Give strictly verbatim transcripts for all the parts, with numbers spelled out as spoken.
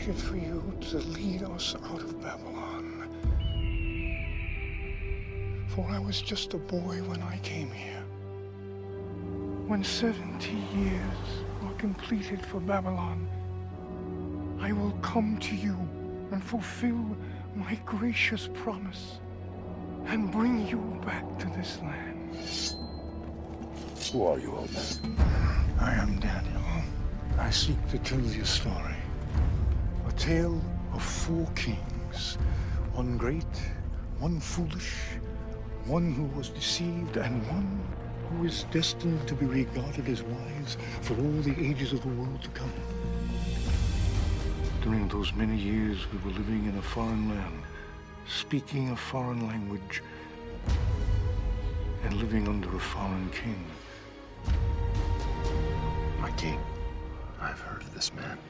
waited for you to lead us out of Babylon. For I was just a boy when I came here. When seventy years are completed for Babylon, I will come to you and fulfill my gracious promise and bring you back to this land. Who are you, old man? I am Daniel. I seek to tell you a story. A tale of four kings. One great, one foolish, one who was deceived, and one who is destined to be regarded as wise for all the ages of the world to come. During those many years, we were living in a foreign land, speaking a foreign language, and living under a foreign king. My king, I've heard of this man.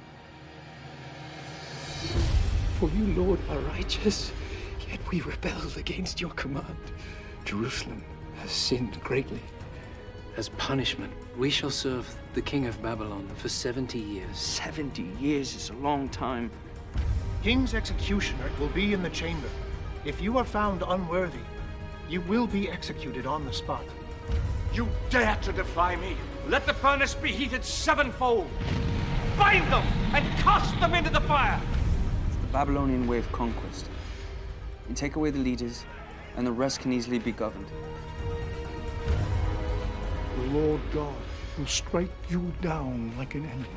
For you, Lord, are righteous, yet we rebelled against your command. Jerusalem has sinned greatly. As punishment, we shall serve the king of Babylon for seventy years. Seventy years is a long time. King's executioner will be in the chamber. If you are found unworthy, you will be executed on the spot. You dare to defy me? Let the furnace be heated sevenfold. Bind them and cast them into the fire. It's the Babylonian way of conquest. You take away the leaders, and the rest can easily be governed. The Lord God will strike you down like an enemy.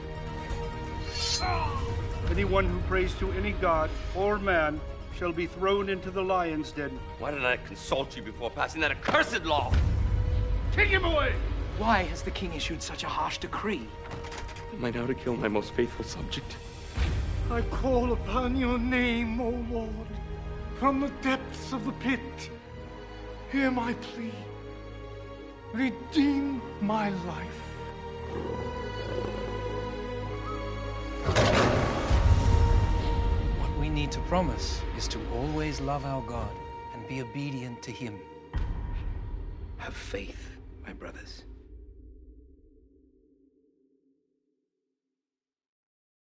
Anyone who prays to any god or man shall be thrown into the lion's den. Why did I consult you before passing that accursed law? Take him away! Why has the king issued such a harsh decree? Am I now to kill my most faithful subject? I call upon your name, O Lord, from the depths of the pit. Hear my plea. Redeem my life. What we need to promise is to always love our God and be obedient to him. Have faith, my brothers.